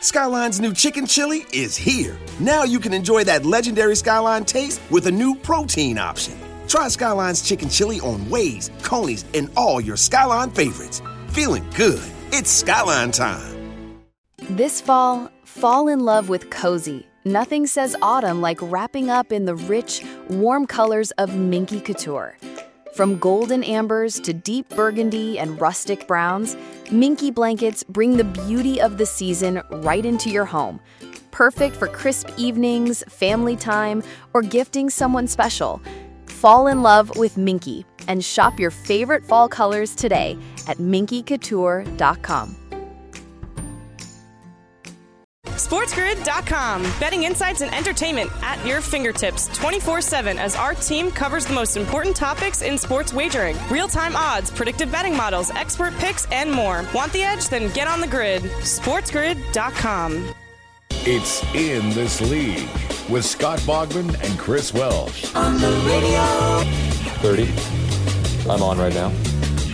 Skyline's new chicken chili is here. Now you can enjoy that legendary Skyline taste with a new protein option. Try Skyline's chicken chili on Waze, Coney's, and all your Skyline favorites. Feeling good. It's Skyline time. This fall in love with cozy. Nothing says autumn like wrapping up in the rich, warm colors of Minky Couture. From golden ambers to deep burgundy and rustic browns, Minky blankets bring the beauty of the season right into your home. Perfect for crisp evenings, family time, or gifting someone special. Fall in love with Minky and shop your favorite fall colors today at minkycouture.com. SportsGrid.com. Betting insights and entertainment at your fingertips 24/7 as our team covers the most important topics in sports wagering. Real-time odds, predictive betting models, expert picks, and more. Want the edge? Then get on the grid. SportsGrid.com. It's In This League with Scott Bogman and Chris Welsh. On the radio. 30. I'm on right now.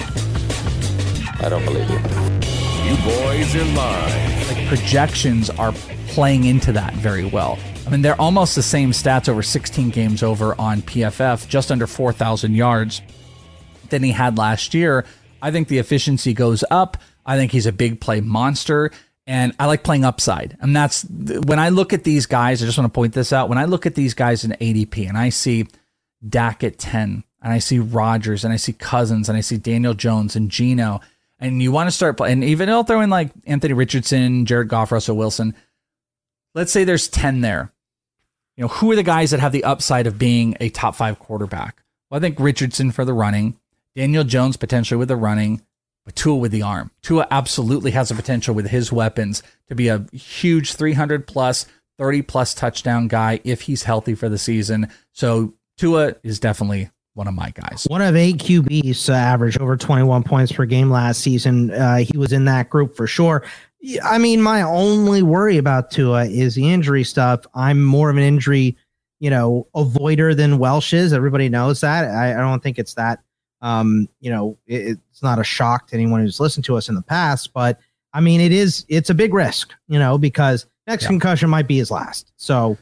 I don't believe you. You boys are live. Like projections are playing into that very well. I mean, they're almost the same stats over 16 games over on PFF, just under 4,000 yards than he had last year. I think the efficiency goes up. I think he's a big play monster, and I like playing upside. And that's when I look at these guys, I just want to point this out. When I look at these guys in ADP and I see Dak at 10, and I see Rodgers, and I see Cousins, and I see Daniel Jones and Geno, and you want to start playing, and even I'll throw in like Anthony Richardson, Jared Goff, Russell Wilson. Let's say there's 10 there. You know, who are the guys that have the upside of being a top 5 quarterback? Well, I think Richardson for the running, Daniel Jones potentially with the running, but Tua with the arm. Tua absolutely has the potential with his weapons to be a huge 300 plus, 30 plus touchdown guy if he's healthy for the season. So Tua is definitely one of my guys. One of 8 QBs to average over 21 points per game last season. He was in that group for sure. I mean, my only worry about Tua is the injury stuff. I'm more of an injury, avoider than Welsh is. Everybody knows that. I don't think it's that, it's not a shock to anyone who's listened to us in the past, but I mean, it's a big risk, because next concussion might be his last. So,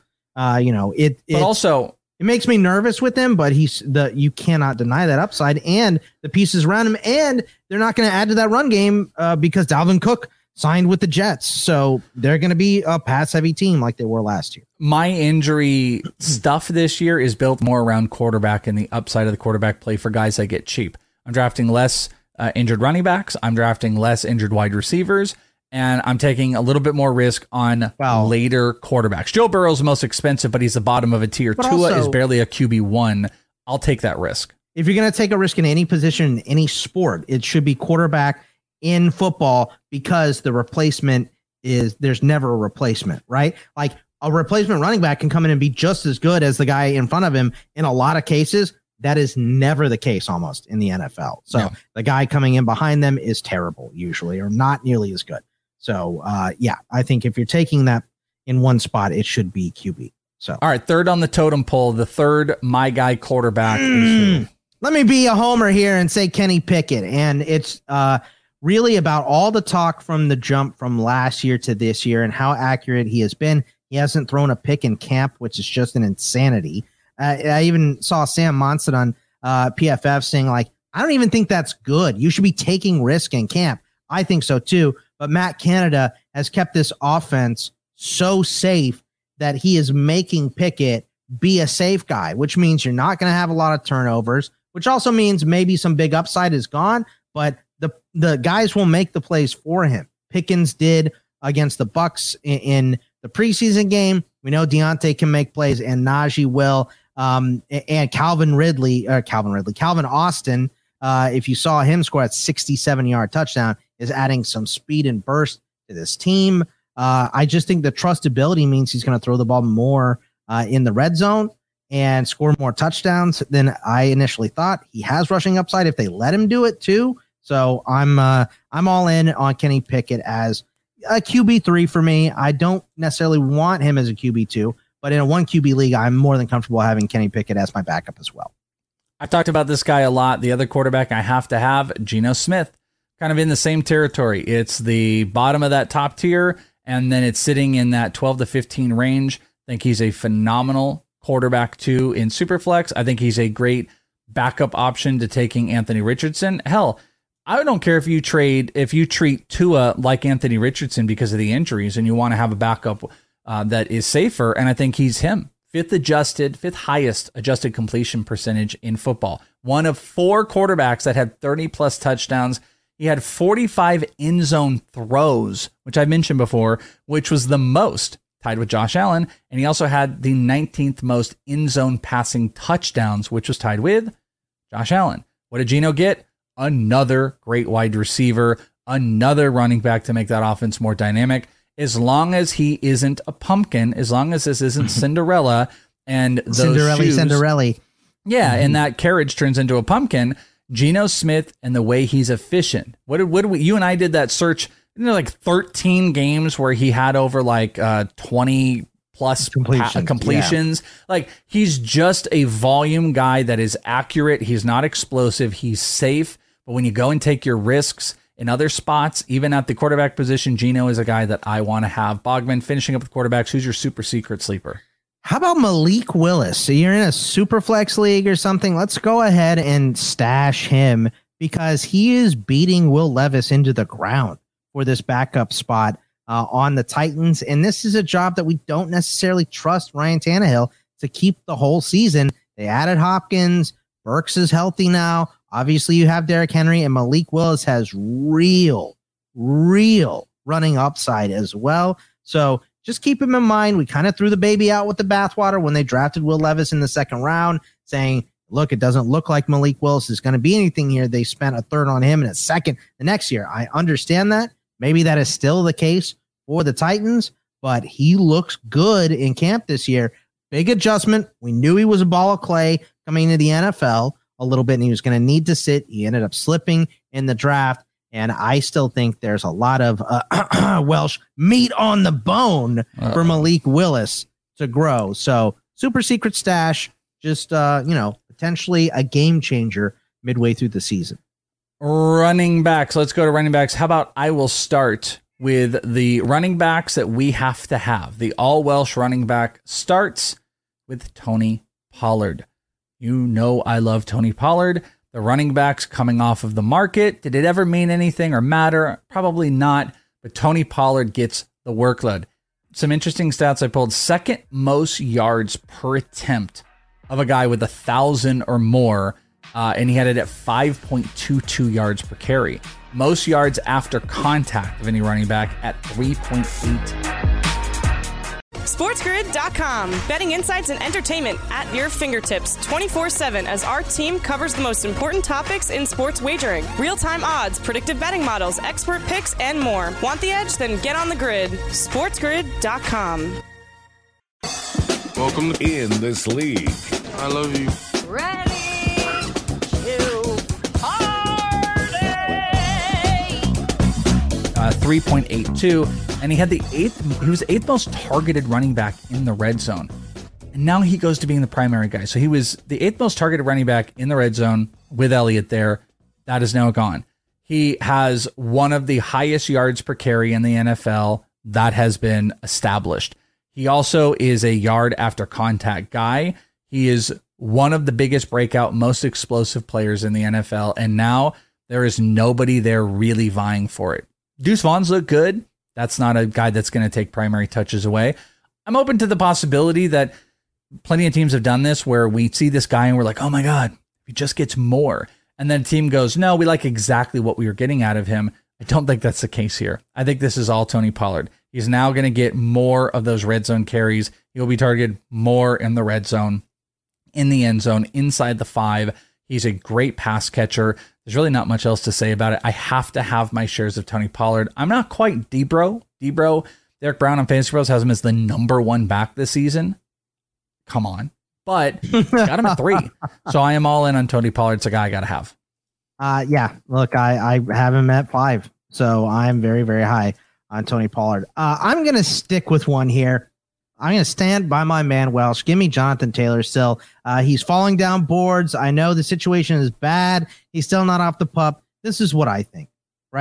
it makes me nervous with him, but you cannot deny that upside and the pieces around him. And they're not going to add to that run game because Dalvin Cook signed with the Jets. So they're going to be a pass heavy team like they were last year. My injury stuff this year is built more around quarterback and the upside of the quarterback play for guys that get cheap. I'm drafting less injured running backs. I'm drafting less injured wide receivers. And I'm taking a little bit more risk on later quarterbacks. Joe Burrow's the most expensive, but he's the bottom of a tier. But Tua is barely a QB1. I'll take that risk. If you're going to take a risk in any position, in any sport, it should be quarterback in football because the replacement there's never a replacement, right? Like a replacement running back can come in and be just as good as the guy in front of him. In a lot of cases, that is never the case almost in the NFL. So the guy coming in behind them is terrible usually, or not nearly as good. So, I think if you're taking that in one spot, it should be QB. So, all right, third on the totem pole, the third my guy quarterback. Let me be a homer here and say Kenny Pickett. And it's really about all the talk from the jump from last year to this year and how accurate he has been. He hasn't thrown a pick in camp, which is just an insanity. I even saw Sam Monson on PFF saying, like, I don't even think that's good. You should be taking risk in camp. I think so, too. But Matt Canada has kept this offense so safe that he is making Pickett be a safe guy, which means you're not going to have a lot of turnovers, which also means maybe some big upside is gone, but the guys will make the plays for him. Pickens did against the Bucs in the preseason game. We know Deontay can make plays, and Najee will. And Calvin Austin, if you saw him score at 67-yard touchdown, is adding some speed and burst to this team. I just think the trustability means he's going to throw the ball more in the red zone and score more touchdowns than I initially thought. He has rushing upside if they let him do it too. So I'm all in on Kenny Pickett as a QB3 for me. I don't necessarily want him as a QB2, but in a 1 QB league, I'm more than comfortable having Kenny Pickett as my backup as well. I've talked about this guy a lot. The other quarterback I have to have, Geno Smith, kind of in the same territory. It's the bottom of that top tier, and then it's sitting in that 12 to 15 range. I think he's a phenomenal quarterback too in Superflex. I think he's a great backup option to taking Anthony Richardson. Hell, I don't care if you treat Tua like Anthony Richardson because of the injuries and you want to have a backup that is safer. And I think he's him. Fifth highest adjusted completion percentage in football. One of 4 quarterbacks that had 30 plus touchdowns. He had 45 end zone throws, which I mentioned before, which was the most, tied with Josh Allen. And he also had the 19th most end zone passing touchdowns, which was tied with Josh Allen. What did Geno get? Another great wide receiver, another running back to make that offense more dynamic. As long as he isn't a pumpkin, as long as this isn't Cinderella and those Cinderella. Yeah, and that carriage turns into a pumpkin. Geno Smith and the way he's efficient. What did we? You and I did that search. Like 13 games where he had over like 20 plus completions. Yeah. Like he's just a volume guy that is accurate. He's not explosive. He's safe. But when you go and take your risks in other spots, even at the quarterback position, Geno is a guy that I want to have. Bogman, finishing up with quarterbacks. Who's your super secret sleeper? How about Malik Willis? So you're in a super flex league or something. Let's go ahead and stash him because he is beating Will Levis into the ground for this backup spot on the Titans. And this is a job that we don't necessarily trust Ryan Tannehill to keep the whole season. They added Hopkins. Burks is healthy now. Obviously, you have Derrick Henry, and Malik Willis has real running upside as well. So just keep him in mind. We kind of threw the baby out with the bathwater when they drafted Will Levis in the second round, saying, look, it doesn't look like Malik Willis is going to be anything here. They spent a third on him and a second the next year. I understand that. Maybe that is still the case for the Titans, but he looks good in camp this year. Big adjustment. We knew he was a ball of clay coming into the NFL a little bit, and he was going to need to sit. He ended up slipping in the draft. And I still think there's a lot of Welsh meat on the bone for Malik Willis to grow. So super secret stash, just, potentially a game changer midway through the season. Running backs. Let's go to running backs. How about I will start with the running backs that we have to have. The all Welsh running back starts with Tony Pollard. You know I love Tony Pollard. The running backs coming off of the market. Did it ever mean anything or matter? Probably not, but Tony Pollard gets the workload. Some interesting stats I pulled. Second most yards per attempt of a guy with 1,000 or more, and he had it at 5.22 yards per carry. Most yards after contact of any running back at 3.8. SportsGrid.com. Betting insights and entertainment at your fingertips 24/7 as our team covers the most important topics in sports wagering. Real-time odds, predictive betting models, expert picks, and more. Want the edge? Then get on the grid. SportsGrid.com. Welcome in this league. I love you. Ready to party! 3.82. And he had he was the 8th most targeted running back in the red zone. And now he goes to being the primary guy. So he was the 8th most targeted running back in the red zone with Elliott there. That is now gone. He has one of the highest yards per carry in the NFL. That has been established. He also is a yard after contact guy. He is one of the biggest breakout, most explosive players in the NFL. And now there is nobody there really vying for it. Deuce Vaughn's look good. That's not a guy that's going to take primary touches away. I'm open to the possibility that plenty of teams have done this where we see this guy and we're like, oh my God, he just gets more. And then the team goes, no, we like exactly what we were getting out of him. I don't think that's the case here. I think this is all Tony Pollard. He's now going to get more of those red zone carries. He'll be targeted more in the red zone, in the end zone, inside the 5. He's a great pass catcher. There's really not much else to say about it. I have to have my shares of Tony Pollard. I'm not quite Debro. Derek Brown on Fantasy Pros has him as the number 1 back this season. Come on. But got him at 3. So I am all in on Tony Pollard. It's a guy I got to have. Yeah, look, I have him at 5. So I'm very, very high on Tony Pollard. I'm going to stick with one here. I'm going to stand by my man Welsh. Give me Jonathan Taylor still. He's falling down boards. I know the situation is bad. He's still not off the pup. This is what I think, right?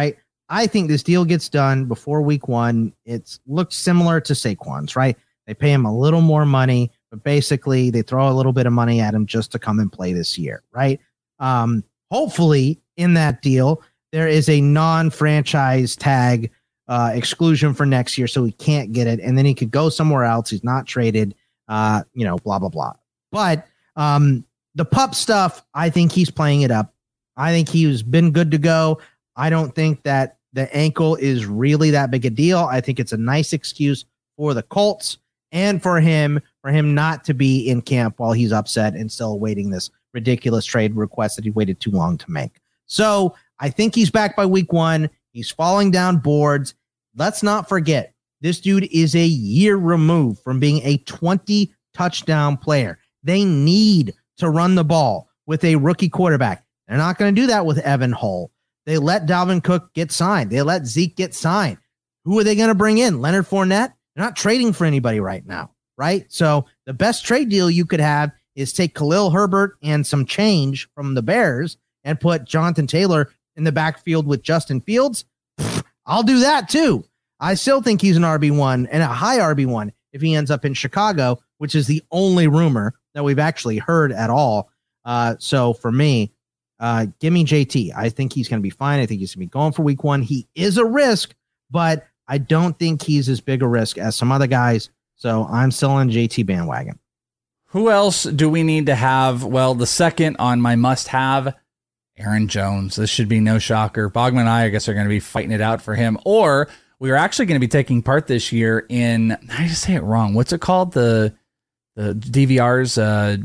I think this deal gets done before week 1. It looks similar to Saquon's, right? They pay him a little more money, but basically they throw a little bit of money at him just to come and play this year, right? Hopefully in that deal, there is a non-franchise tag exclusion for next year, so he can't get it, and then he could go somewhere else. He's not traded, blah, blah, blah. But the pup stuff, I think he's playing it up. I think he's been good to go. I don't think that the ankle is really that big a deal. I think it's a nice excuse for the Colts and for him not to be in camp while he's upset and still awaiting this ridiculous trade request that he waited too long to make. So I think he's back by week 1. He's falling down boards. Let's not forget, this dude is a year removed from being a 20 touchdown player. They need to run the ball with a rookie quarterback. They're not going to do that with Evan Hull. They let Dalvin Cook get signed. They let Zeke get signed. Who are they going to bring in? Leonard Fournette? They're not trading for anybody right now, right? So the best trade deal you could have is take Khalil Herbert and some change from the Bears and put Jonathan Taylor in the backfield with Justin Fields. I'll do that too. I still think he's an RB1 and a high RB1 if he ends up in Chicago, which is the only rumor that we've actually heard at all. So for me, give me JT. I think he's going to be fine. I think he's going to be going for week 1. He is a risk, but I don't think he's as big a risk as some other guys. So I'm still on JT bandwagon. Who else do we need to have? Well, the second on my must-have, Aaron Jones. This should be no shocker. Bogman and I guess, are going to be fighting it out for him. Or we are actually going to be taking part this year in, I just say it wrong. What's it called? The DVR's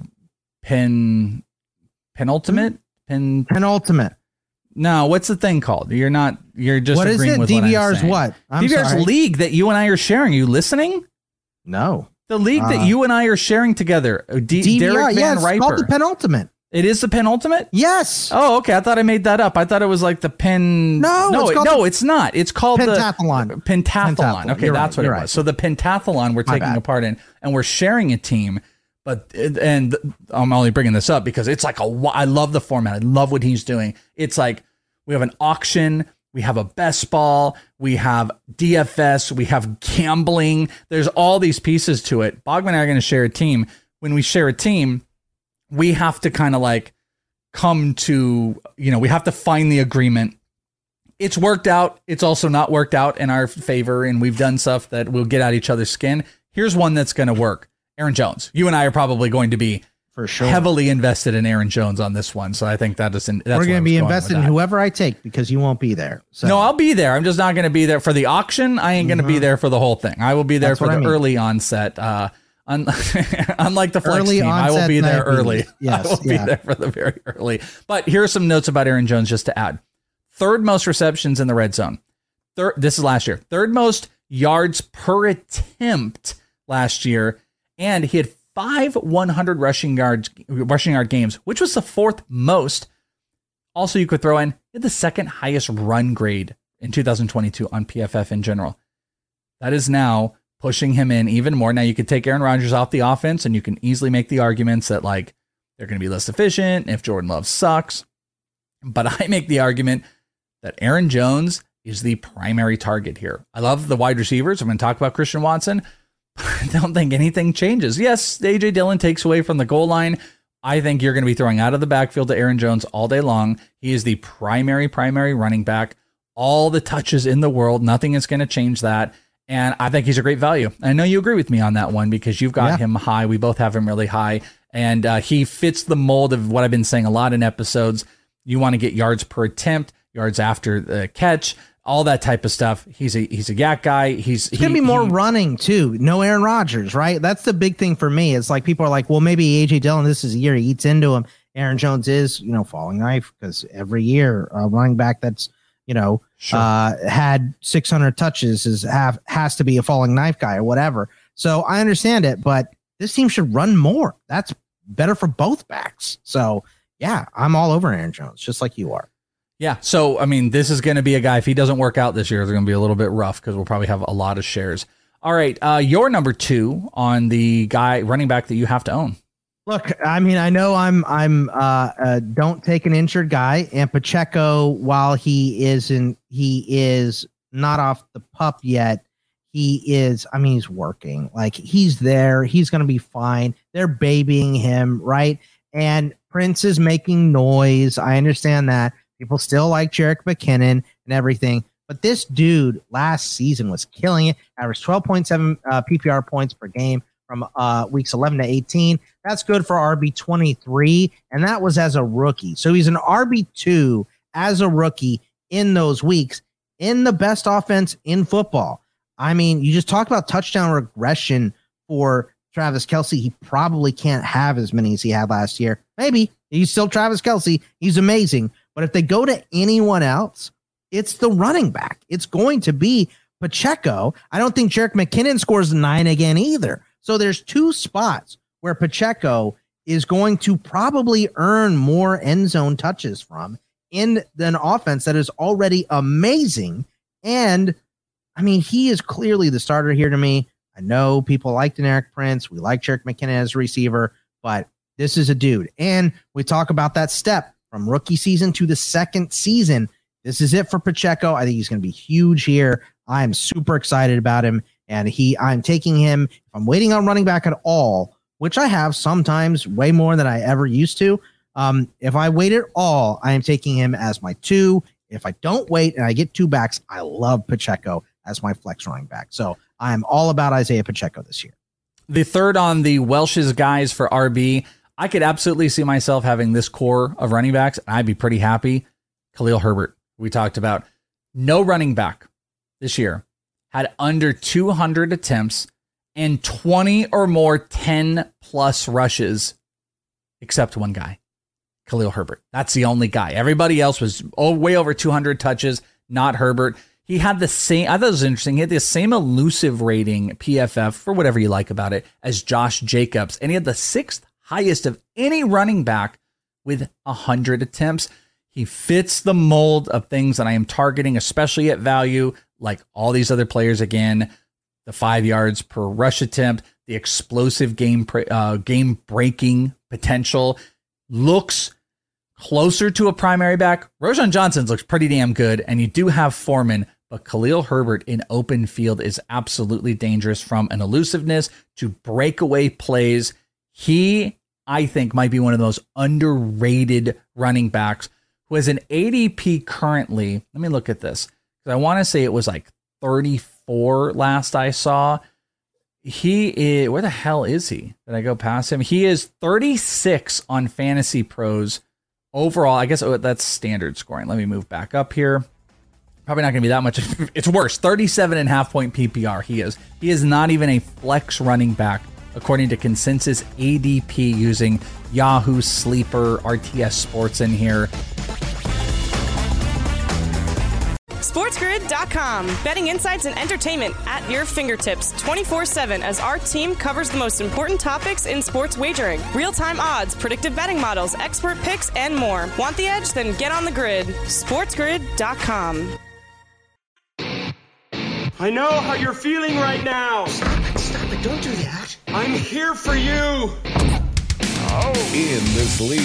penultimate? Penultimate. No, what's the thing called? You're just what agreeing is it? with DVR's what? DVR's sorry. league that you and I are sharing. You listening? No. The league that you and I are sharing together. DVR, Derek Van it's Riper. called the penultimate. It is the penultimate? Yes. Oh, okay. I thought I made that up. I thought it was like the it's not. It's called Pentathlon. the Pentathlon. Okay, that's what it was. Right. So the Pentathlon we're taking a part in, and we're sharing a team. And I'm only bringing this up because it's like I love the format. I love what he's doing. It's like we have an auction. We have a best ball. We have DFS. We have gambling. There's all these pieces to it. Bogman and I are going to share a team. When we share a team, we have to kind of like come to, we have to find the agreement. It's worked out. It's also not worked out in our favor. And we've done stuff that will get out each other's skin. Here's one that's going to work. Aaron Jones. You and I are probably going to be for sure heavily invested in Aaron Jones on this one. So I think that's we're going to be invested in whoever I take because you won't be there. So. No, I'll be there. I'm just not going to be there for the auction. I ain't going to be there for the whole thing. I will be there for the early onset. Unlike the flex team, I will be there early. Yes, I will be there for the very early. But here are some notes about Aaron Jones just to add. Third most receptions in the red zone. This is last year. Third most yards per attempt last year. And he had 5 100 rushing yard games, which was the 4th most. Also, you could throw in the 2nd highest run grade in 2022 on PFF in general. That is now pushing him in even more. Now, you could take Aaron Rodgers off the offense, and you can easily make the arguments that like they're going to be less efficient if Jordan Love sucks. But I make the argument that Aaron Jones is the primary target here. I love the wide receivers. I'm going to talk about Christian Watson. I don't think anything changes. Yes, A.J. Dillon takes away from the goal line. I think you're going to be throwing out of the backfield to Aaron Jones all day long. He is the primary running back. All the touches in the world. Nothing is going to change that. And I think he's a great value. I know you agree with me on that one because you've got him high. We both have him really high. And he fits the mold of what I've been saying a lot in episodes. You want to get yards per attempt, yards after the catch, all that type of stuff. He's a yak guy. He's going to be more running too. No Aaron Rodgers, right? That's the big thing for me. It's like people are like, well, maybe AJ Dillon, this is a year he eats into him. Aaron Jones is, falling knife because every year a running back that's, had 600 touches has to be a falling knife guy or whatever. So I understand it, but this team should run more. That's better for both backs. So yeah, I'm all over Aaron Jones, just like you are. Yeah. So, I mean, this is going to be a guy, if he doesn't work out this year, it's going to be a little bit rough because we'll probably have a lot of shares. All right. Your number 2 on the guy running back that you have to own. Look, I mean, I know I'm don't take an injured guy, and Pacheco, while he is not off the pup yet, he's working. Like, he's there. He's going to be fine. They're babying him, right? And Prince is making noise. I understand that. People still like Jerick McKinnon and everything. But this dude last season was killing it. Averaged 12.7 PPR points per game from weeks 11 to 18. That's good for RB23, and that was as a rookie. So he's an RB2 as a rookie in those weeks in the best offense in football. I mean, you just talked about touchdown regression for Travis Kelce. He probably can't have as many as he had last year. Maybe. He's still Travis Kelce. He's amazing. But if they go to anyone else, it's the running back. It's going to be Pacheco. I don't think Jerick McKinnon scores 9 again either. So there's two spots where Pacheco is going to probably earn more end zone touches from in an offense that is already amazing. And I mean, he is clearly the starter here to me. I know people like Deneric Prince. We like Jerick McKinnon as a receiver, but this is a dude. And we talk about that step from rookie season to the second season. This is it for Pacheco. I think he's going to be huge here. I am super excited about him. And I'm taking him, if I'm waiting on running back at all, which I have sometimes way more than I ever used to. If I wait at all, I am taking him as my 2. If I don't wait and I get 2 backs, I love Pacheco as my flex running back. So I am all about Isaiah Pacheco this year. The third on the Welsh's guys for RB, I could absolutely see myself having this core of running backs, and I'd be pretty happy. Khalil Herbert, we talked about. No running back this year had under 200 attempts and 20 or more 10-plus rushes, except one guy, Khalil Herbert. That's the only guy. Everybody else was way over 200 touches, not Herbert. He had the same, I thought it was interesting, he had the same elusive rating, PFF, for whatever you like about it, as Josh Jacobs. And he had the 6th highest of any running back with 100 attempts. He fits the mold of things that I am targeting, especially at value, like all these other players. Again, the 5 yards per rush attempt, the explosive game-breaking potential, looks closer to a primary back. Roschon Johnson looks pretty damn good, and you do have Foreman, but Khalil Herbert in open field is absolutely dangerous from an elusiveness to breakaway plays. He, I think, might be one of the most underrated running backs who has an ADP currently. Let me look at this, because I want to say it was like 34 last I saw. He is, where the hell is he? Did I go past him? He is 36 on Fantasy Pros overall. I guess that's standard scoring. Let me move back up here. Probably not going to be that much. It's worse. 37.5 point PPR. He is not even a flex running back, according to consensus ADP using Yahoo Sleeper RTS Sports in here. SportsGrid.com. Betting insights and entertainment at your fingertips 24/7 as our team covers the most important topics in sports wagering. Real-time odds, predictive betting models, expert picks, and more. Want the edge? Then get on the grid. SportsGrid.com. I know how you're feeling right now. Stop it. Don't do that. I'm here for you. In this league.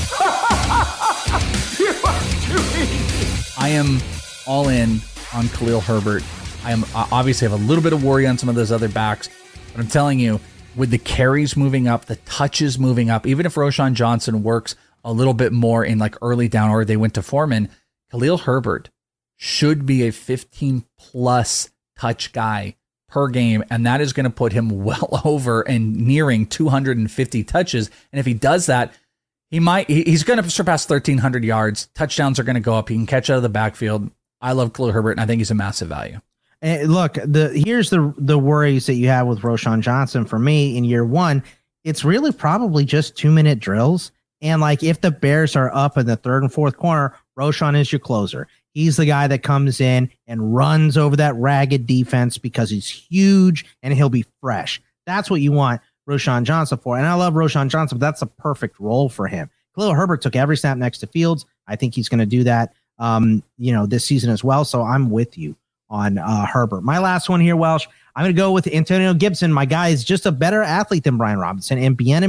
You are too easy. I am all in on Khalil Herbert. I am obviously have a little bit of worry on some of those other backs, but I'm telling you, with the carries moving up, the touches moving up, even if Roschon Johnson works a little bit more in like early down or they went to Foreman, Khalil Herbert should be a 15-plus touch guy per game, and that is going to put him well over and nearing 250 touches. And if he does that, he's going to surpass 1,300 yards. Touchdowns are going to go up. He can catch out of the backfield. I love Khalil Herbert, and I think he's a massive value. And look, here's the worries that you have with Roschon Johnson. For me, in year one, it's really probably just 2-minute drills. And like, if the Bears are up in the third and fourth corner, Roschon is your closer. He's the guy that comes in and runs over that ragged defense because he's huge and he'll be fresh. That's what you want Roschon Johnson for. And I love Roschon Johnson, but that's a perfect role for him. Khalil Herbert took every snap next to Fields. I think he's going to do that, this season as well. So I'm with you on Herbert. My last one here, Welsh, I'm going to go with Antonio Gibson. My guy is just a better athlete than Brian Robinson, and Bieniemy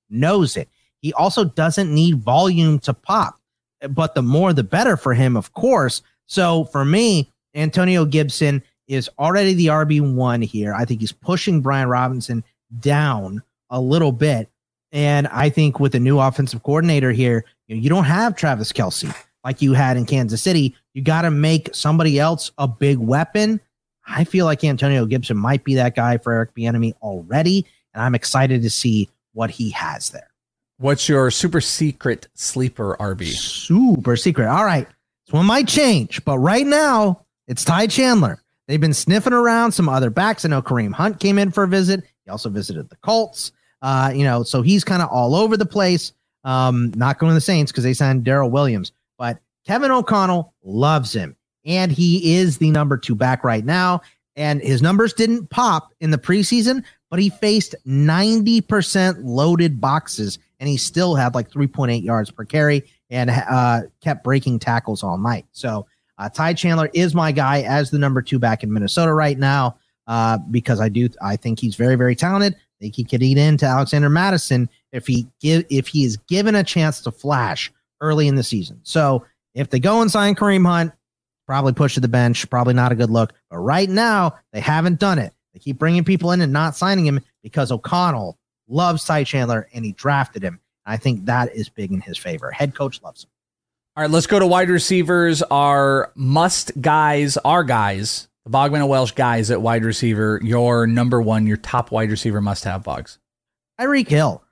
knows it. He also doesn't need volume to pop, but the more the better for him, of course. So for me, Antonio Gibson is already the RB1 here. I think he's pushing Brian Robinson down a little bit. And I think with the new offensive coordinator here, you don't have Travis Kelce like you had in Kansas City. You got to make somebody else a big weapon. I feel like Antonio Gibson might be that guy for Eric Bieniemy already, and I'm excited to see what he has there. What's your super secret sleeper RB? Super secret. All right. This one might change, but right now it's Ty Chandler. They've been sniffing around some other backs. I know Kareem Hunt came in for a visit. He also visited the Colts. So he's kind of all over the place. Not going to the Saints because they signed Darrell Williams, but Kevin O'Connell loves him, and he is the number 2 back right now. And his numbers didn't pop in the preseason, but he faced 90% loaded boxes, and he still had like 3.8 yards per carry and kept breaking tackles all night. So Ty Chandler is my guy as the number 2 back in Minnesota right now because I think he's very, very talented. I think he could eat into Alexander Mattison if he is given a chance to flash early in the season. So if they go and sign Kareem Hunt, probably push to the bench, probably not a good look. But right now, they haven't done it. They keep bringing people in and not signing him because O'Connell loves Ty Chandler and he drafted him. I think that is big in his favor. Head coach loves him. All right, let's go to wide receivers. Our must guys, our guys, the Bogman and Welsh guys at wide receiver. Your number 1, your top wide receiver must have, Boggs. Tyreek Hill.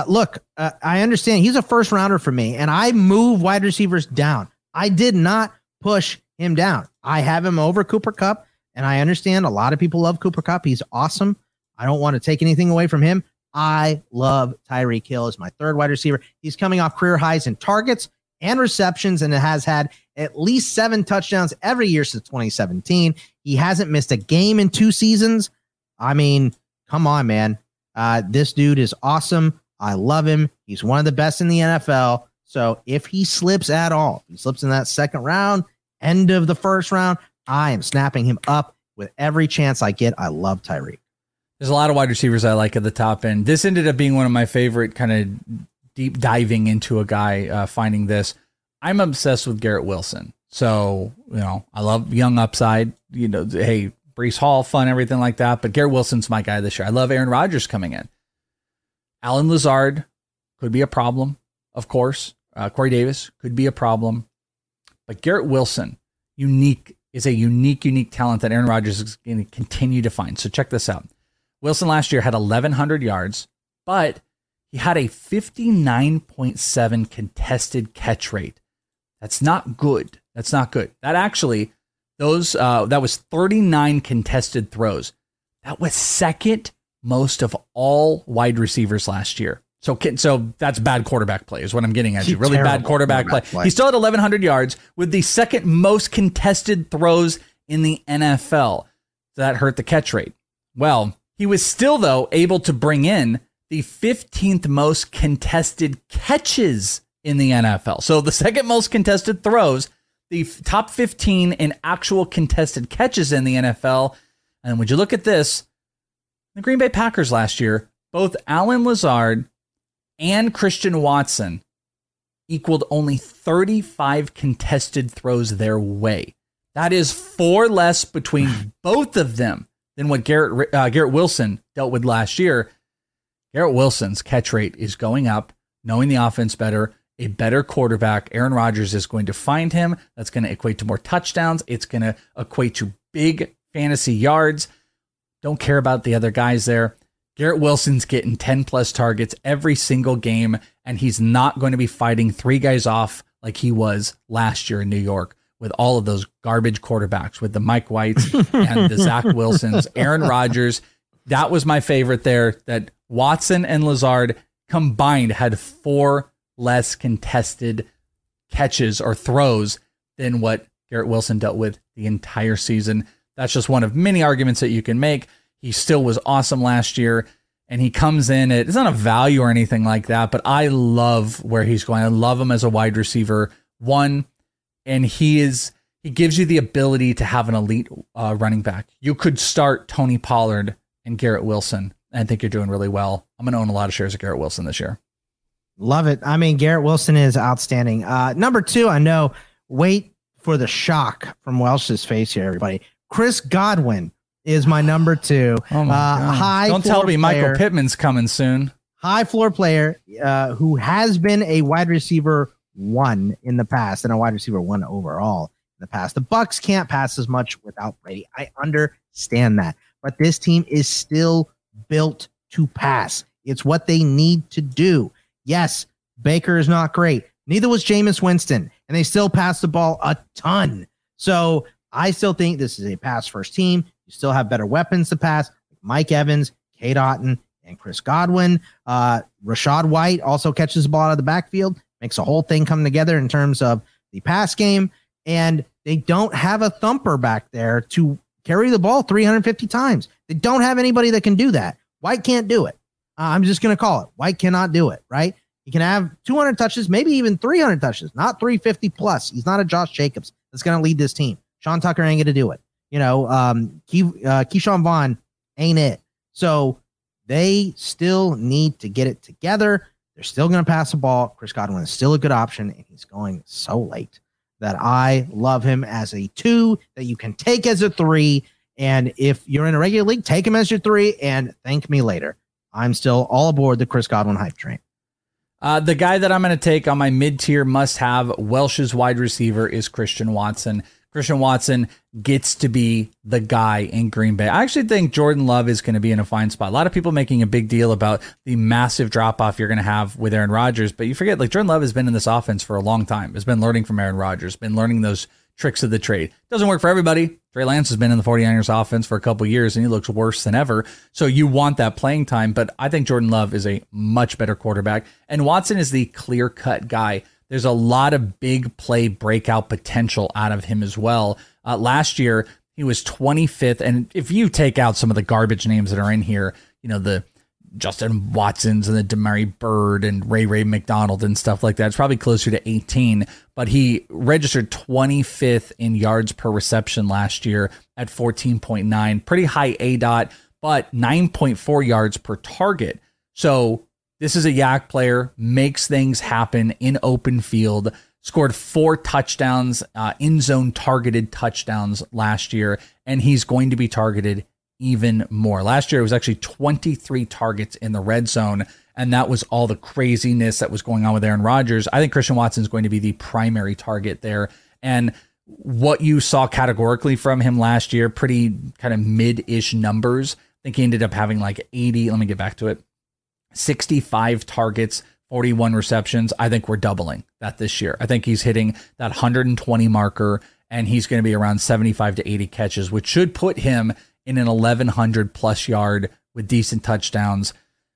I understand he's a first rounder for me, and I move wide receivers down. I did not push him down. I have him over Cooper Kupp, and I understand a lot of people love Cooper Kupp. He's awesome. I don't want to take anything away from him. I love Tyreek Hill as my 3rd wide receiver. He's coming off career highs in targets and receptions, and it has had at least 7 touchdowns every year since 2017. He hasn't missed a game in 2 seasons. I mean, come on, man. This dude is awesome. I love him. He's one of the best in the NFL. So if he slips at all, he slips in that 2nd round, end of the 1st round, I am snapping him up with every chance I get. I love Tyreek. There's a lot of wide receivers I like at the top end. This ended up being one of my favorite kind of deep diving into a guy, finding this. I'm obsessed with Garrett Wilson. So, I love young upside, hey, Breece Hall, fun, everything like that. But Garrett Wilson's my guy this year. I love Aaron Rodgers coming in. Allen Lazard could be a problem, of course. Corey Davis could be a problem. But Garrett Wilson, is a unique talent that Aaron Rodgers is going to continue to find. So check this out. Wilson last year had 1,100 yards, but he had a 59.7 contested catch rate. That's not good. That actually, that was 39 contested throws. That was 2nd most of all wide receivers last year. So that's bad quarterback play is what I'm getting at. Really bad quarterback play. He still had 1,100 yards with the 2nd most contested throws in the NFL. So that hurt the catch rate. Well, he was still, though, able to bring in the 15th most contested catches in the NFL. So the 2nd most contested throws, the top 15 in actual contested catches in the NFL. And would you look at this? The Green Bay Packers last year, both Allen Lazard and Christian Watson equaled only 35 contested throws their way. That is 4 less between both of them than what Garrett Wilson dealt with last year. Garrett Wilson's catch rate is going up, knowing the offense better, a better quarterback. Aaron Rodgers is going to find him. That's going to equate to more touchdowns. It's going to equate to big fantasy yards. Don't care about the other guys there. Garrett Wilson's getting 10-plus targets every single game, and he's not going to be fighting 3 guys off like he was last year in New York with all of those garbage quarterbacks, with the Mike Whites and the Zach Wilsons, Aaron Rodgers. That was my favorite there, that Watson and Lazard combined had 4 less contested catches or throws than what Garrett Wilson dealt with the entire season. That's just one of many arguments that you can make. He still was awesome last year, and he comes in at, it's not a value or anything like that, but I love where he's going. I love him as a wide receiver 1, and he gives you the ability to have an elite running back. You could start Tony Pollard and Garrett Wilson, and I think you're doing really well. I'm going to own a lot of shares of Garrett Wilson this year. Love it. I mean, Garrett Wilson is outstanding. Number 2, I know. Wait for the shock from Welsh's face here, everybody. Chris Godwin is my number 2. Oh my God. Don't tell me Michael Pittman's coming soon. High floor player who has been a wide receiver 1 in the past and a wide receiver 1 overall in the past. The Bucs can't pass as much without Brady. I understand that. But this team is still built to pass. It's what they need to do. Yes, Baker is not great. Neither was Jameis Winston, and they still pass the ball a ton. So I still think this is a pass-first team. You still have better weapons to pass. Mike Evans, Cade Otton, and Chris Godwin. Rachaad White also catches the ball out of the backfield, makes the whole thing come together in terms of the pass game. And they don't have a thumper back there to carry the ball 350 times. They don't have anybody that can do that. White can't do it. I'm just going to call it. White cannot do it, right? He can have 200 touches, maybe even 300 touches, not 350 plus. He's not a Josh Jacobs that's going to lead this team. Sean Tucker ain't going to do it. Keyshawn Vaughn ain't it. So they still need to get it together. They're still going to pass the ball. Chris Godwin is still a good option, and he's going so late that I love him as a 2 that you can take as a 3. And if you're in a regular league, take him as your 3 and thank me later. I'm still all aboard the Chris Godwin hype train. The guy that I'm going to take on my mid-tier must-have Welsh's wide receiver is Christian Watson. Christian Watson gets to be the guy in Green Bay. I actually think Jordan Love is going to be in a fine spot. A lot of people making a big deal about the massive drop-off you're going to have with Aaron Rodgers, but you forget, Jordan Love has been in this offense for a long time. Has been learning from Aaron Rodgers, been learning those tricks of the trade. Doesn't work for everybody. Trey Lance has been in the 49ers offense for a couple years, and he looks worse than ever. So you want that playing time, but I think Jordan Love is a much better quarterback, and Watson is the clear-cut guy. There's a lot of big play breakout potential out of him as well. Last year, he was 25th, and if you take out some of the garbage names that are in here, the Justin Watsons and the Demary Bird and Ray McDonald and stuff like that, it's probably closer to 18, but he registered 25th in yards per reception last year at 14.9, pretty high ADOT, but 9.4 yards per target. So this is a YAC player, makes things happen in open field, scored 4 touchdowns, in zone targeted touchdowns last year, and he's going to be targeted even more. Last year, it was actually 23 targets in the red zone, and that was all the craziness that was going on with Aaron Rodgers. I think Christian Watson is going to be the primary target there. And what you saw categorically from him last year, pretty kind of mid-ish numbers. I think he ended up having 80, let me get back to it, 65 targets, 41 receptions. I think we're doubling that this year. I think he's hitting that 120 marker, and he's going to be around 75 to 80 catches, which should put him in an 1,100 plus yard with decent touchdowns.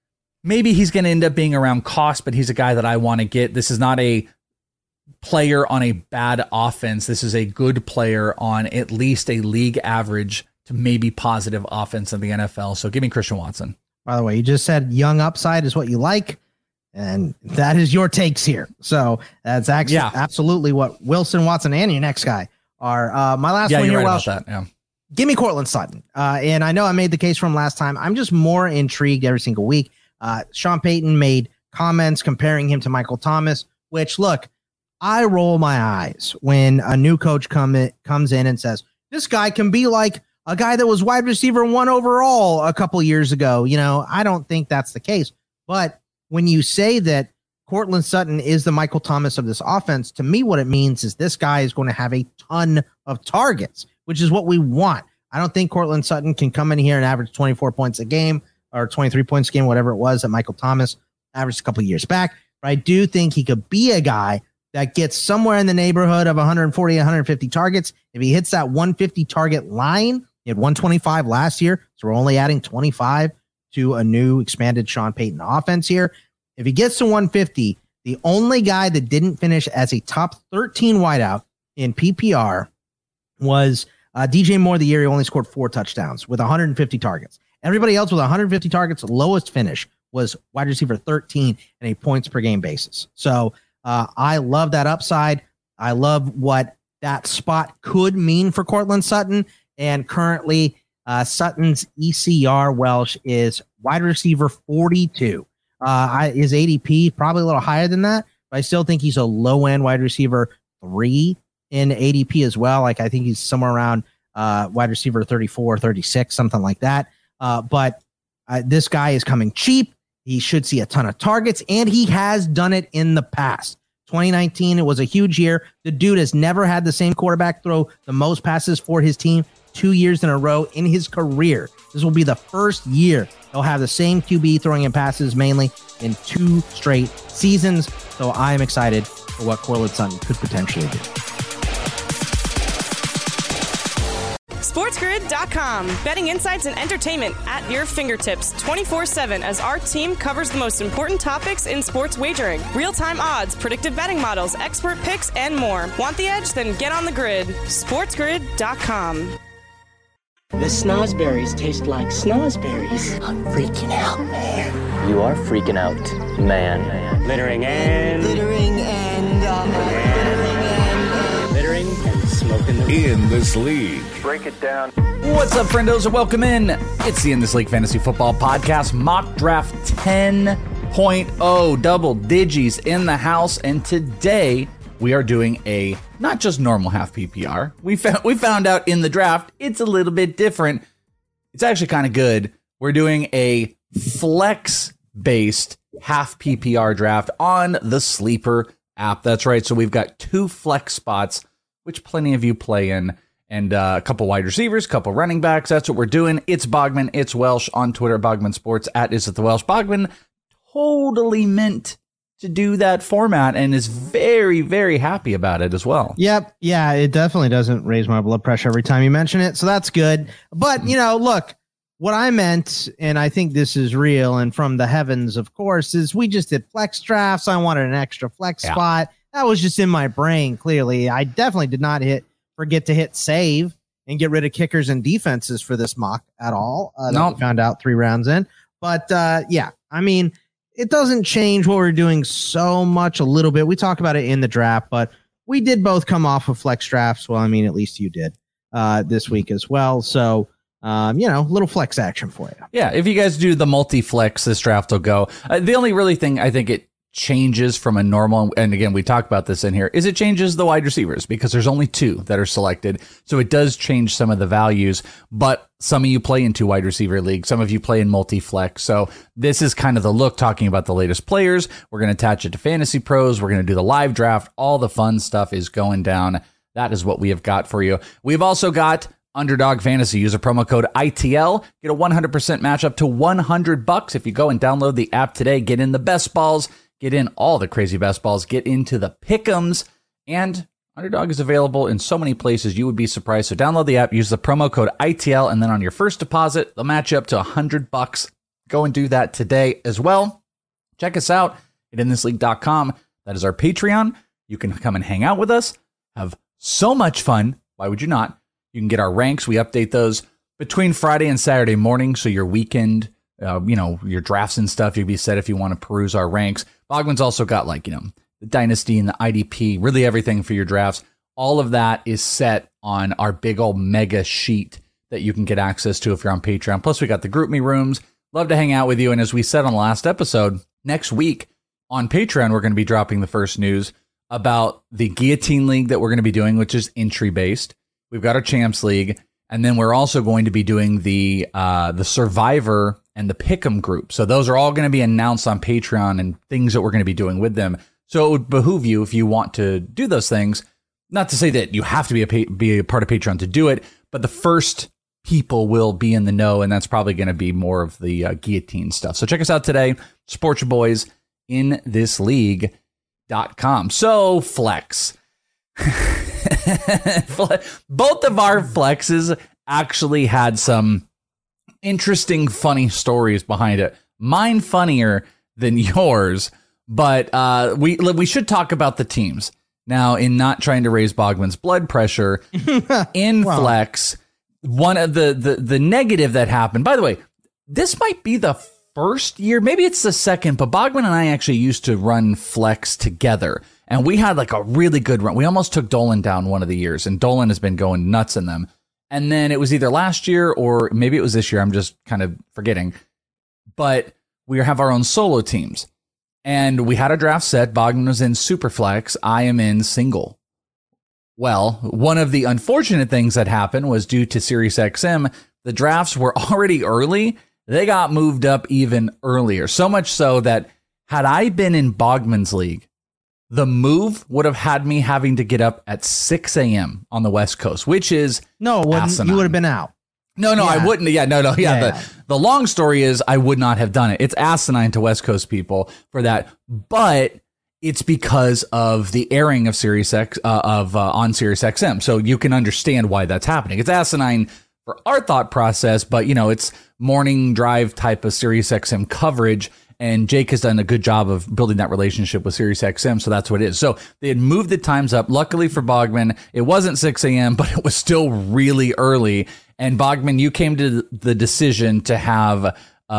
Maybe he's going to end up being around cost, but he's a guy that I want to get. This is not a player on a bad offense. This is a good player on at least a league average to maybe positive offense in the NFL. So give me Christian Watson. By the way, you just said young upside is what you like, and that is your takes here. So that's actually absolutely what Wilson, Watson, and your next guy are. My last one here, right Welsh. About that. Yeah. Give me Courtland Sutton. And I know I made the case from last time. I'm just more intrigued every single week. Sean Payton made comments comparing him to Michael Thomas, which, look, I roll my eyes when a new coach comes in and says, this guy can be like a guy that was wide receiver 1 overall a couple years ago. I don't think that's the case. But when you say that Courtland Sutton is the Michael Thomas of this offense, to me, what it means is this guy is going to have a ton of targets, which is what we want. I don't think Courtland Sutton can come in here and average 24 points a game or 23 points a game, whatever it was that Michael Thomas averaged a couple of years back. But I do think he could be a guy that gets somewhere in the neighborhood of 140, 150 targets. If he hits that 150 target line, he had 125 last year, so we're only adding 25 to a new expanded Sean Payton offense here. If he gets to 150, the only guy that didn't finish as a top 13 wideout in PPR was DJ Moore. The year he only scored 4 touchdowns with 150 targets. Everybody else with 150 targets, lowest finish was wide receiver 13 and a points per game basis. So I love that upside. I love what that spot could mean for Courtland Sutton. And currently Sutton's ECR Welsh is wide receiver 42. His ADP probably a little higher than that, but I still think he's a low end wide receiver 3 in ADP as well. Like, I think he's somewhere around wide receiver 34, 36, something like that. But this guy is coming cheap. He should see a ton of targets, and he has done it in the past. 2019, it was a huge year. The dude has never had the same quarterback throw the most passes for his team 2 years in a row in his career. This will be the first year he'll have the same QB throwing in passes mainly in 2 straight seasons. So I am excited for what Courtland Sutton could potentially do. SportsGrid.com. Betting insights and entertainment at your fingertips 24/7 as our team covers the most important topics in sports wagering. Real-time odds, predictive betting models, expert picks, and more. Want the edge? Then get on the grid. SportsGrid.com. The snozberries taste like snozberries. I'm freaking out, man. You are freaking out, man. Littering and smoking In This League. break it down. What's up, friendos, and welcome in. It's the In This League Fantasy Football Podcast, Mock Draft 10.0, double digis in the house, and today we are doing a not just normal half PPR. We found out in the draft it's a little bit different. It's actually kind of good. We're doing a flex-based half PPR draft on the Sleeper app. That's right. So we've got 2 flex spots, which plenty of you play in, and a couple wide receivers, a couple running backs. That's what we're doing. It's Bogman, it's Welsh on Twitter, Bogman Sports, at Is It The Welsh. Bogman totally meant to do that format and is very, very happy about it as well. Yep. Yeah, it definitely doesn't raise my blood pressure every time you mention it. So that's good. But, look, what I meant, and I think this is real and from the heavens, of course, is we just did flex drafts. I wanted an extra flex spot. That was just in my brain, clearly. I definitely did not forget to hit save and get rid of kickers and defenses for this mock at all. We found out 3 rounds in. But, yeah, I mean, it doesn't change what we're doing so much, a little bit. We talked about it in the draft, but we did both come off of flex drafts. Well, I mean, at least you did this week as well. So, little flex action for you. Yeah, if you guys do the multi-flex, this draft will go. The only really thing I think it changes from a normal, and again, we talked about this in here, is it changes the wide receivers because there's only 2 that are selected. So it does change some of the values, but some of you play in 2 wide receiver leagues. Some of you play in multi-flex. So this is kind of the look, talking about the latest players. We're going to attach it to Fantasy Pros. We're going to do the live draft. All the fun stuff is going down. That is what we have got for you. We've also got Underdog Fantasy. Use a promo code ITL. Get a 100% match up to $100 if you go and download the app today. Get in the best balls. Get in all the crazy best balls. Get into the pick'ems. And Underdog is available in so many places you would be surprised. So download the app, use the promo code ITL, and then on your first deposit, they'll match you up to $100. Go and do that today as well. Check us out at inthisleague.com. That is our Patreon. You can come and hang out with us. Have so much fun. Why would you not? You can get our ranks. We update those between Friday and Saturday morning. So your weekend, your drafts and stuff, you'd be set if you want to peruse our ranks. Bogman's also got the Dynasty and the IDP, really everything for your drafts. All of that is set on our big old mega sheet that you can get access to if you're on Patreon. Plus, we got the Group Me rooms. Love to hang out with you. And as we said on the last episode, next week on Patreon, we're going to be dropping the first news about the Guillotine League that we're going to be doing, which is entry-based. We've got our Champs League. And then we're also going to be doing the Survivor and the Pick'em group. So those are all going to be announced on Patreon and things that we're going to be doing with them. So it would behoove you, if you want to do those things, not to say that you have to be a part of Patreon to do it, but the first people will be in the know, and that's probably going to be more of the guillotine stuff. So check us out today. Support your boys in this league.com. So flex. Both of our flexes actually had some interesting, funny stories behind it. Mine funnier than yours, but we should talk about the teams. Now, in not trying to raise Bogman's blood pressure, in flex, one of the negative that happened, by the way, this might be the first year, maybe it's the second, but Bogman and I actually used to run flex together. And we had a really good run. We almost took Dolan down one of the years, and Dolan has been going nuts in them. And then it was either last year or maybe it was this year. I'm just kind of forgetting. But we have our own solo teams. And we had a draft set. Bogman was in Superflex. I am in single. Well, one of the unfortunate things that happened was due to SiriusXM, the drafts were already early. They got moved up even earlier. So much so that had I been in Bogman's league, the move would have had me having to get up at 6 a.m. on the West Coast, which is asinine. You would have been out. No, I wouldn't. Yeah, no. Yeah. The long story is I would not have done it. It's asinine to West Coast people for that. But it's because of the airing of on SiriusXM. So you can understand why that's happening. It's asinine for our thought process, but it's morning drive type of SiriusXM coverage. And Jake has done a good job of building that relationship with SiriusXM. So that's what it is. So they had moved the times up. Luckily for Bogman, it wasn't 6 a.m., but it was still really early. And Bogman, you came to the decision to have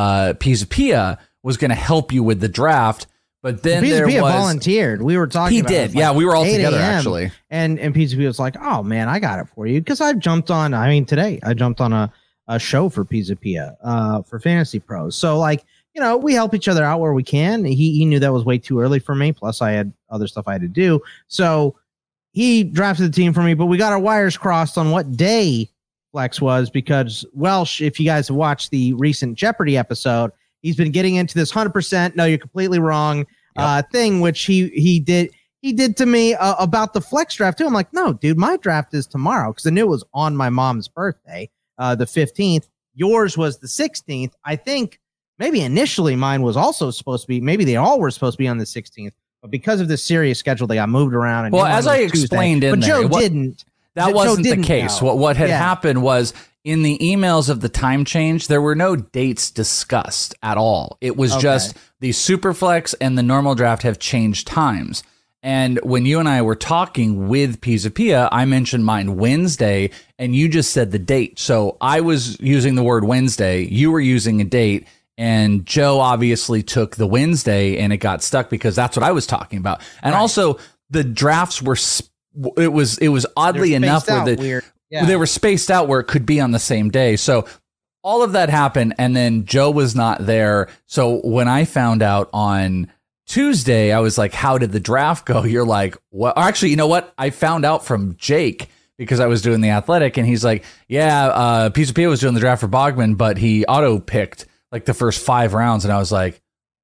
Pizapia was going to help you with the draft. But then Pizapia volunteered. We were talking about it. He did. Yeah, we were all together, actually. And Pizapia was like, oh, man, I got it for you. Because I jumped on, today I jumped on a show for Pizapia for Fantasy Pros. So, we help each other out where we can. He knew that was way too early for me. Plus, I had other stuff I had to do. So he drafted the team for me. But we got our wires crossed on what day Flex was because Welsh, if you guys have watched the recent Jeopardy episode, he's been getting into this 100%. No, you're completely wrong thing, which he did to me about the Flex draft too. I'm like, no, dude, my draft is tomorrow because I knew it was on my mom's birthday, the 15th. Yours was the 16th. I think maybe initially mine was also supposed to be. Maybe they all were supposed to be on the 16th, but because of the Sirius schedule, they got moved around. And as I explained but Joe didn't. That wasn't the case. What had happened was in the emails of the time change, there were no dates discussed at all. It was just the Superflex and the normal draft have changed times. And when you and I were talking with Pizapia, I mentioned mine Wednesday, and you just said the date. So I was using the word Wednesday. You were using a date. And Joe obviously took the Wednesday, and it got stuck because that's what I was talking about. And also, the drafts were it was oddly enough where they were spaced out where it could be on the same day. So all of that happened, and then Joe was not there. So when I found out on Tuesday, I was like, how did the draft go? You're like, what? Actually, you know what? I found out from Jake because I was doing the Athletic, and he's like, Pizapia was doing the draft for Bogman, but he auto-picked like the first 5 rounds. And I was like,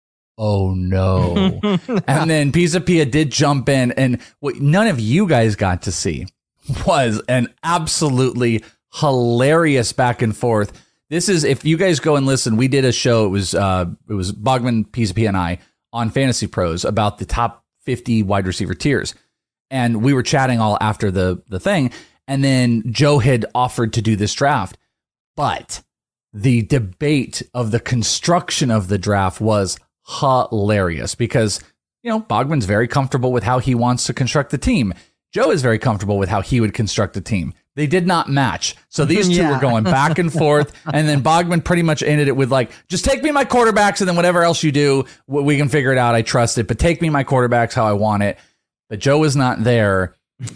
oh no. And then Pizapia did jump in, and what none of you guys got to see was an absolutely hilarious back and forth. This is, if you guys go and listen, we did a show. It was Bogman, Pizapia, and I on Fantasy Pros about the top 50 wide receiver tiers. And we were chatting all after the thing. And then Joe had offered to do this draft, but the debate of the construction of the draft was hilarious because, Bogman's very comfortable with how he wants to construct the team. Joe is very comfortable with how he would construct the team. They did not match. So these two were going back and forth. And then Bogman pretty much ended it with like, just take me my quarterbacks and then whatever else you do, we can figure it out. I trust it, but take me my quarterbacks how I want it. But Joe was not there.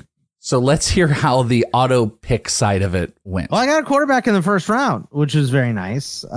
So let's hear how the auto pick side of it went. Well, I got a quarterback in the first round, which was very nice. So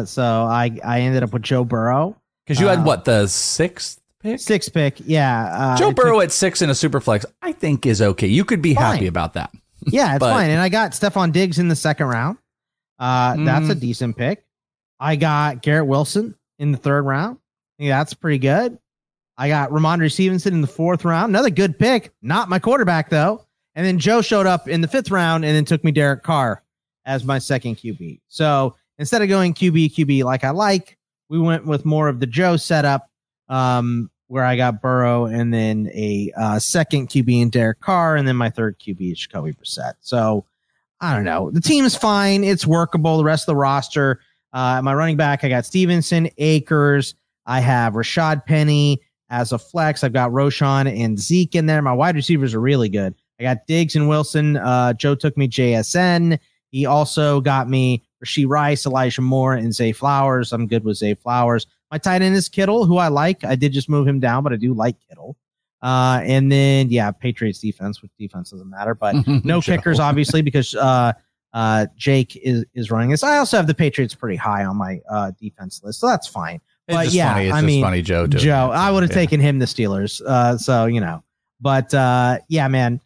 I ended up with Joe Burrow. Because you had the 6th pick? 6th pick, yeah. Joe Burrow at 6 in a super flex, I think is okay. You could be happy about that. Yeah, it's fine. And I got Stephon Diggs in the 2nd round. That's a decent pick. I got Garrett Wilson in the 3rd round. I think that's pretty good. I got Ramondre Stevenson in the 4th round. Another good pick. Not my quarterback, though. And then Joe showed up in the 5th round and then took me Derek Carr as my 2nd QB. So instead of going QB like I like, we went with more of the Joe setup where I got Burrow and then a 2nd QB in Derek Carr and then my 3rd QB is Jacoby Brissett. So I don't know. The team is fine. It's workable. The rest of the roster, my running back, I got Stevenson, Akers. I have Rashad Penny as a flex. I've got Roshan and Zeke in there. My wide receivers are really good. I got Diggs and Wilson. Joe took me JSN. He also got me Rashee Rice, Elijah Moore, and Zay Flowers. I'm good with Zay Flowers. My tight end is Kittle, who I like. I did just move him down, but I do like Kittle. And then, Patriots defense, which defense doesn't matter, but no kickers, obviously, because Jake is running this. I also have the Patriots pretty high on my defense list, so that's fine. But yeah, funny. It's I just mean, funny, Joe. I would have taken him the Steelers. But yeah, man.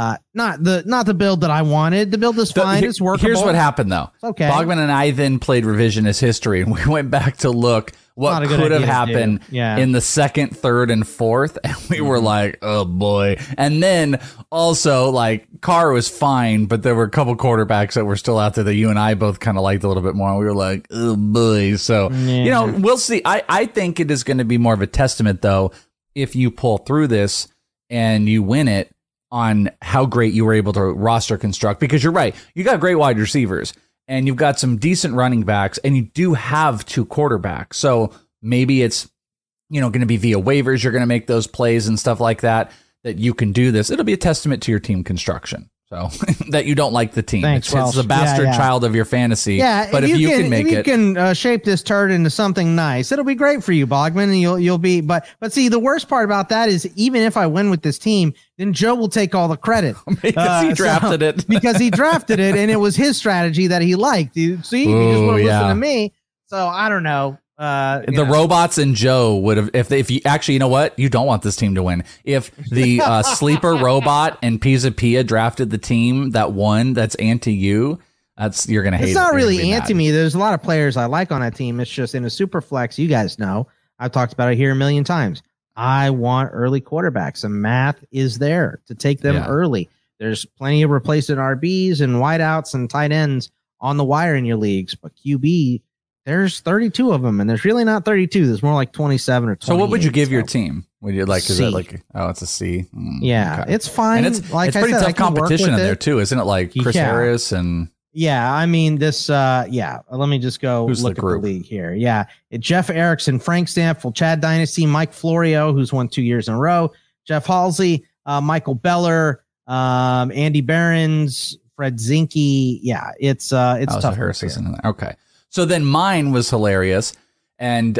Not the build that I wanted. The build is fine. It's workable. Here's what happened, though. It's okay. Bogman and I then played revisionist history, and we went back to look what could have happened in the second, third, and fourth, and we were like, oh boy. And then also, like, Carr was fine, but there were a couple quarterbacks that were still out there that you and I both kind of liked a little bit more, and we were like, oh boy. So, we'll see. I think it is going to be more of a testament, though, if you pull through this and you win it, on how great you were able to roster construct, because you're right. You got great wide receivers and you've got some decent running backs, and you do have 2 quarterbacks. So maybe it's, going to be via waivers. You're going to make those plays and stuff like that you can do this. It'll be a testament to your team construction. So that you don't like the team. Thanks, it's the bastard child of your fantasy. Yeah, but if you can make it, you can shape this turd into something nice. It'll be great for you, Bogman, and you'll be. But see, the worst part about that is even if I win with this team, then Joe will take all the credit because he drafted it. Because he drafted it, and it was his strategy that he liked. You see, he just would have listened to me. So I don't know. The robots and Joe would have, if you actually, you know what? You don't want this team to win. If the sleeper robot and Pizza Pia drafted the team that won, that's anti you. You're gonna hate. It's not really anti me. There's a lot of players I like on that team. It's just in a super flex. You guys know I've talked about it here a million times. I want early quarterbacks, and math is there to take them early. There's plenty of replacement RBs and wideouts and tight ends on the wire in your leagues, but QB. There's 32 of them, and there's really not 32. There's more like 27 or 28. So what would you give your team? Would you like, C. is it like, it's a C? Yeah, okay. It's fine. And it's pretty tough competition in there too, isn't it? Like Chris Harris and... Yeah, I mean, this, let me just go look at the league here. Yeah, Jeff Erickson, Frank Stanfield, Chad Dynasty, Mike Florio, who's won 2 years in a row, Jeff Halsey, Michael Beller, Andy Behrens, Fred Zinke. Yeah, it's tough. So Harris isn't in there. Okay. So then mine was hilarious, and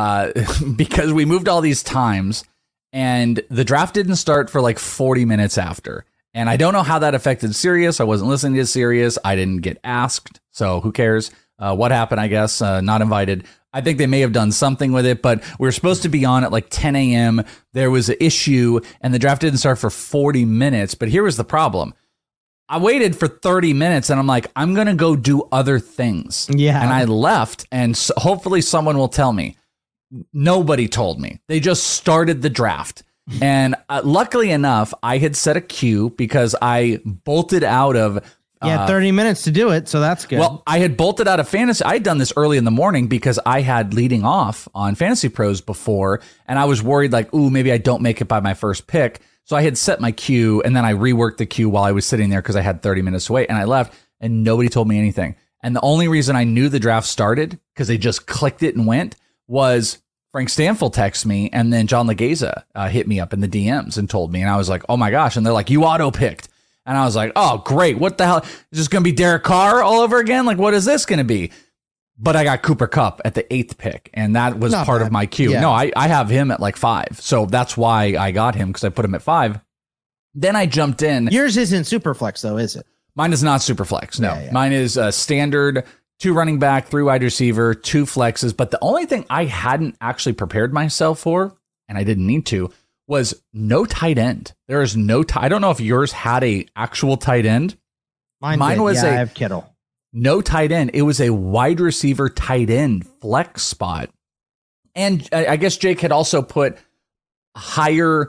because we moved all these times, and the draft didn't start for like 40 minutes after. And I don't know how that affected Sirius. I wasn't listening to Sirius. I didn't get asked, so who cares? What happened, I guess, not invited. I think they may have done something with it, but we were supposed to be on at like 10 a.m. There was an issue, and the draft didn't start for 40 minutes. But here was the problem. I waited for 30 minutes and I'm like, I'm going to go do other things. Yeah. And I left, and hopefully someone will tell me. Nobody told me. They just started the draft. And luckily enough, I had set a queue because I bolted out of... 30 minutes to do it, so that's good. Well, I had bolted out of fantasy. I had done this early in the morning because I had leading off on Fantasy Pros before, and I was worried like, ooh, maybe I don't make it by my first pick. So I had set my queue, and then I reworked the queue while I was sitting there because I had 30 minutes to wait, and I left, and nobody told me anything. And the only reason I knew the draft started, because they just clicked it and went, was Frank Stanfield texted me, and then John Legeza hit me up in the DMs and told me, and I was like, oh my gosh, and they're like, you auto-picked. And I was like, oh, great, what the hell? Is this going to be Derek Carr all over again? Like, what is this going to be? But I got Cooper Kupp at the 8th pick, and that was part of my queue. Yeah. No, I have him at like 5, so that's why I got him, because I put him at 5. Then I jumped in. Yours isn't Superflex, though, is it? Mine is not Superflex, no. Yeah. Mine is standard, 2 running back, 3 wide receiver, 2 flexes. But the only thing I hadn't actually prepared myself for, and I didn't need to, was no tight end. There is no I don't know if yours had a actual tight end. Mine was I have Kittle. No tight end. It was a wide receiver tight end flex spot. And I guess Jake had also put higher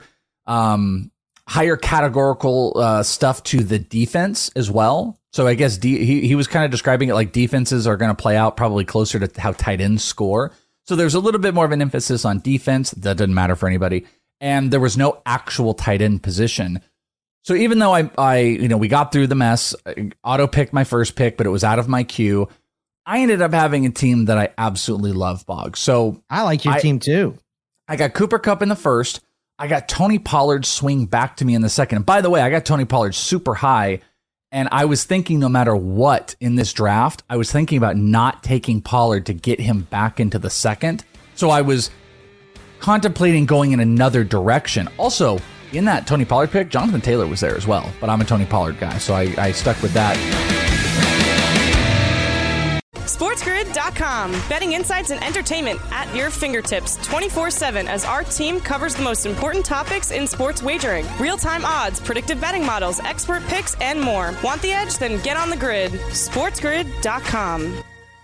categorical stuff to the defense as well. So I guess he was kind of describing it like defenses are going to play out probably closer to how tight ends score. So there's a little bit more of an emphasis on defense. That doesn't matter for anybody. And there was no actual tight end position. So even though we got through the mess, auto picked my first pick, but it was out of my queue, I ended up having a team that I absolutely love, Bog. So I like your team too. I got Cooper Kupp in the first. I got Tony Pollard swing back to me in the second. And by the way, I got Tony Pollard super high. And I was thinking no matter what in this draft, I was thinking about not taking Pollard to get him back into the second. So I was contemplating going in another direction. Also, in that Tony Pollard pick, Jonathan Taylor was there as well, but I'm a Tony Pollard guy, so I stuck with that. Sports Grid SportsGrid.com. Betting insights and entertainment at your fingertips 24/7 as our team covers the most important topics in sports wagering. Real-time odds, predictive betting models, expert picks, and more. Want the edge? Then get on the grid. SportsGrid.com.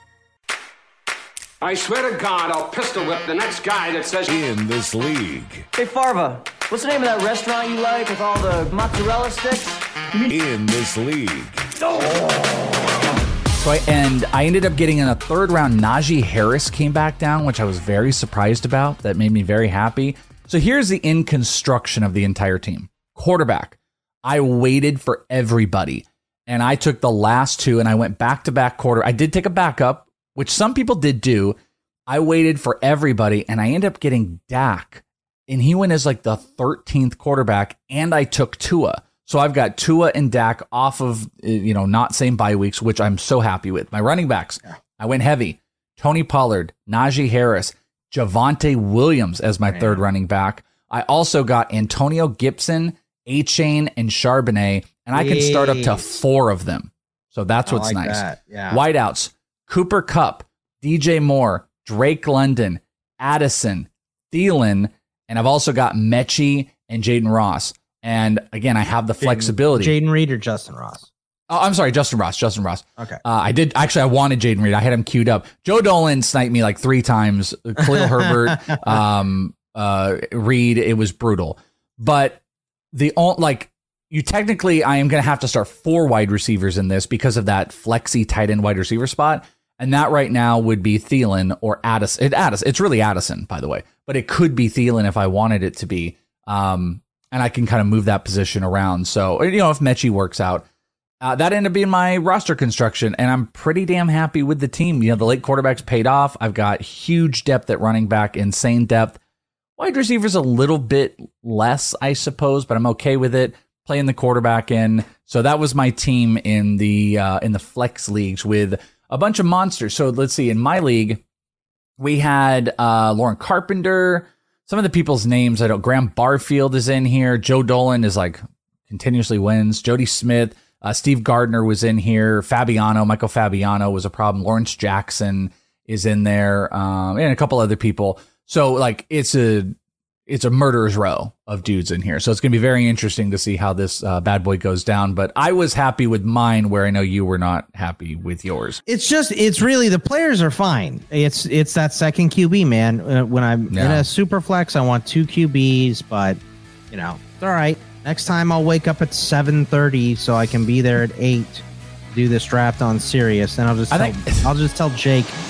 I swear to God, I'll pistol whip the next guy that says... In this league. Hey, Farva, what's the name of that restaurant you like with all the mozzarella sticks? In this league. So I ended up getting in a third round. Najee Harris came back down, which I was very surprised about. That made me very happy. So here's the in construction of the entire team. Quarterback. I waited for everybody, and I took the last two, and I went back-to-back quarter. I did take a backup, which some people did do. I waited for everybody, and I ended up getting Dak, and he went as like the 13th quarterback, and I took Tua. So I've got Tua and Dak off of, not same bye weeks, which I'm so happy with. My running backs, I went heavy. Tony Pollard, Najee Harris, Javonte Williams as my third running back. I also got Antonio Gibson, A-Chain, and Charbonnet, and I can start up to 4 of them. So that's what's nice. Yeah. Wideouts, Cooper Kupp, DJ Moore, Drake London, Addison, Thielen, and I've also got Mechie and Jaden Ross. And again, I have the flexibility. Jaden Reed or Justin Ross? Oh, I'm sorry, Justin Ross. Okay. I wanted Jaden Reed. I had him queued up. Joe Dolan sniped me like 3 times. Khalil Herbert, Reed. It was brutal. But I am going to have to start 4 wide receivers in this because of that flexy tight end wide receiver spot. And that right now would be Thielen or Addison. It's really Addison, by the way, but it could be Thielen if I wanted it to be. And I can kind of move that position around. So, if Mechie works out, that ended up being my roster construction, and I'm pretty damn happy with the team. The late quarterbacks paid off. I've got huge depth at running back, insane depth. Wide receivers a little bit less, I suppose, but I'm okay with it. Playing the quarterback in. So that was my team in the flex leagues with a bunch of monsters. So let's see. In my league, we had Lauren Carpenter. Some of the people's names, Graham Barfield is in here. Joe Dolan is continuously wins. Jody Smith, Steve Gardner was in here. Michael Fabiano was a problem. Lawrence Jackson is in there, and a couple other people. So it's a murderer's row of dudes in here. So it's going to be very interesting to see how this bad boy goes down. But I was happy with mine, where I know you were not happy with yours. It's really the players are fine. It's that second QB, man. When I'm in a super flex, I want 2 QBs, but it's all right. Next time I'll wake up at 7:30 so I can be there at 8 to do this draft on Sirius. Then I'll just tell Jake,